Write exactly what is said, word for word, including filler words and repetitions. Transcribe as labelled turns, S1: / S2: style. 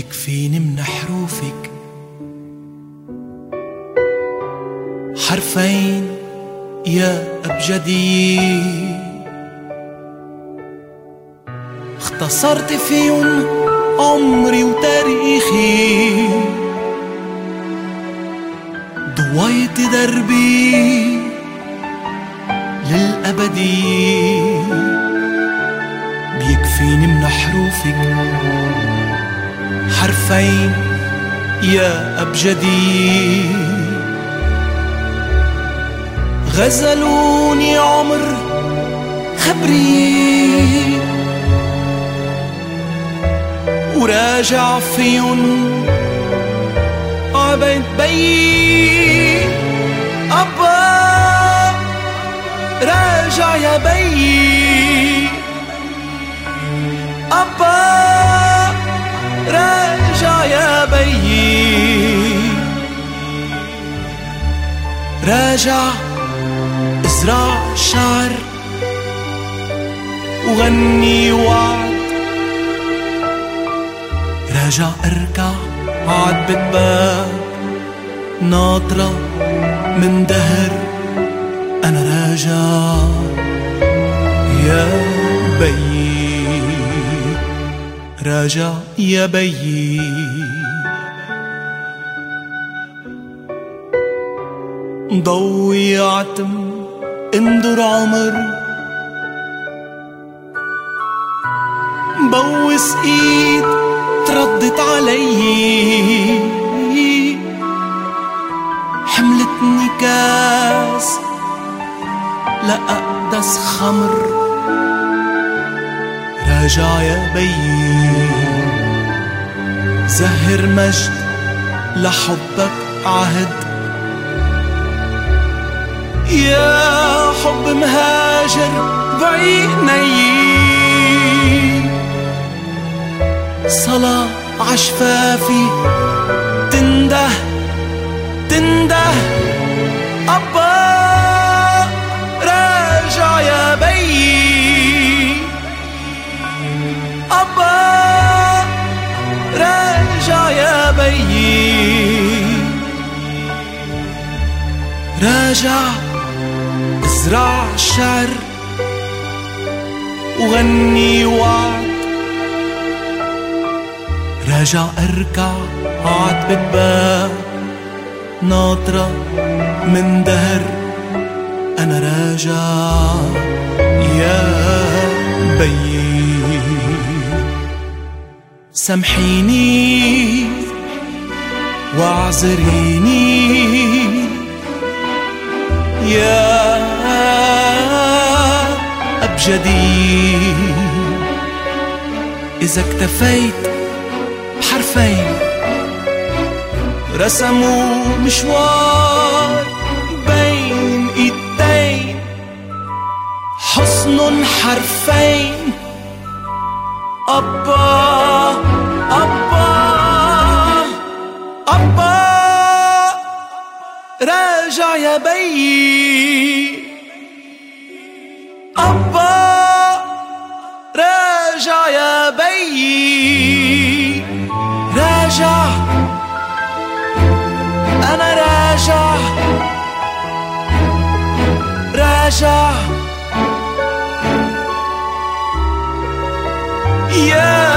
S1: بيكفيني من حروفك حرفين يا أبجدي، اختصرت فيهم عمري وتاريخي، ضويت دربي للأبدي. بيكفيني من حروفك حرفين يا أبجدي، غزلوني عمر خبري وراجع فيهم عبيت بيي. أبا راجع يا بيي، أبا راجع يا بيي، راجع ازرع شعر وغني وعد، راجع اركع عتبة باب ناطرة من دهر. أنا راجع يا بيي، راجع يا بيي. ضوي عتم اندر عمر، بوس ايد تردت علي، حملتني كاس لأقدس خمر. راجع يا بيي، زهر مجد لحبك عهد، يا حب مهاجر بعيني، صلاة عشفافي تنده تنده. أبا راجع يا بيي، أبا راجع يا بيي، راجع ازرع شعر وغني وعد، راجع اركع عتبة باب ناطرة من دهر. أنا راجع يا بيي، سامحيني واعذريني يا أبجدي، إذا اكتفيت بحرفين رسموا مشوار بين ايدين، حصن حرفين. أبا أبا أبا راجع يا بيي، أبا راجع يا بيي، راجع أنا راجع راجع يا